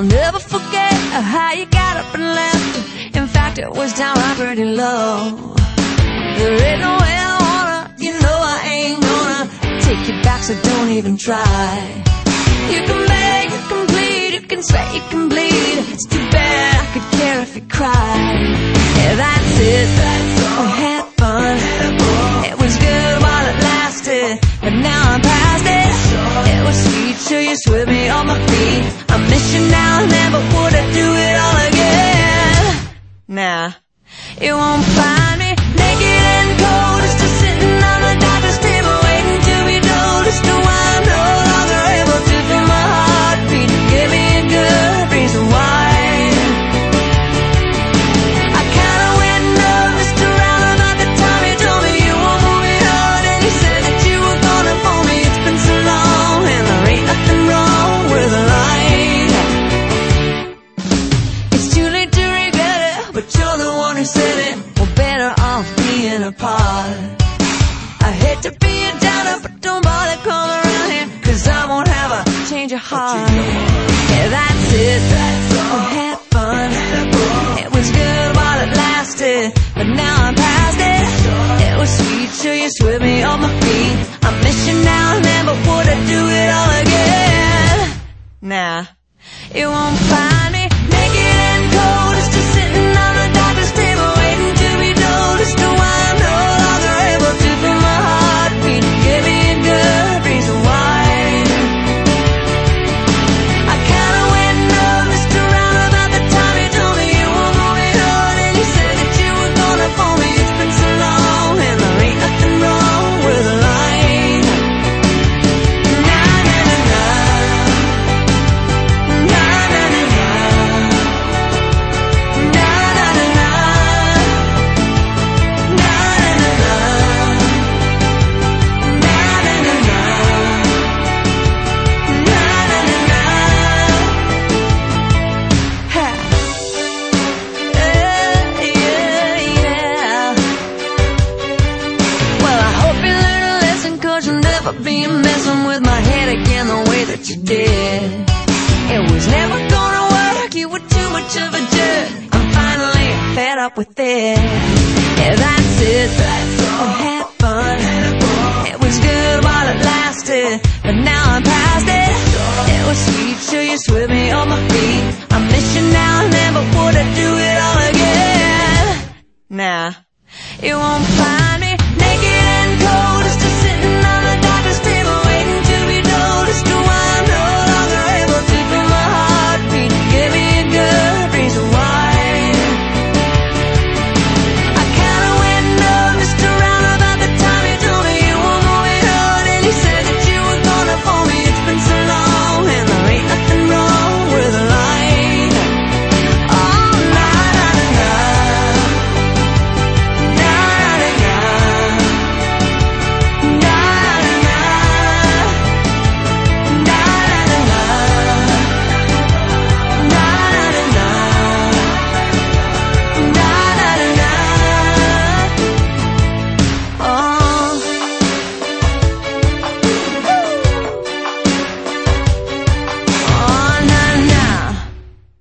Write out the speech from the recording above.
I'll never forget how you got up and left. In fact, it was downright pretty low. There ain't no way I wanna, you know I ain't gonna take you back, so don't even try. You can beg, you can plead, you can sweat, you can bleed. It's too bad I could care if you cried. Yeah, that's it, we had fun. It was good while it lasted, but now I'm past it. It was sweet, sure you swept me on my feet. I miss you now and then, but would I do it all again? Nah, you won't find me naked and cold, just sitting on the doctor's table waiting to be told as to why I'm no longer able to feel my heartbeat. Give me a good reason why. I kinda went nervous around about the time you told me you were moving on, and you said that you were gonna phone me. It's been so long and there ain't nothing wrong with a line. It's too late to regret it, but you're the one who said it. We're better off being apart. I hate to be a downer, but don't bother coming around here, 'cause I won't have a change of heart. Yeah, that's it, we had fun. It was good while it lasted, but now I'm past it. It was sweet, sure you swept me on my feet. I miss you now and then, but would I do it all again? Nah, you won't find me naked and cold, just sitting on the doctor's table waiting to be told as to why I'm no longer able to feel my heartbeat. Give me a good reason why. I kinda went nervous around about the time you told me you were moving on, and you said that you were gonna phone me. It's been so long and there ain't nothing wrong with a line. Na na na na, na na na na, na na na na, na na na na, na na na na, na na na na. Ha. Yeah. Well, I hope you learn a lesson, 'cause you'll never be messing with my head again the way that you did. It was never gonna work, you were too much of a jerk. I'm finally fed up with it. Yeah, that's it, we had fun. It was good while it lasted, but now I'm past it. It was sweet, sure you swept me on my feet. I miss you now and then, but would I do it all again? Nah, you won't find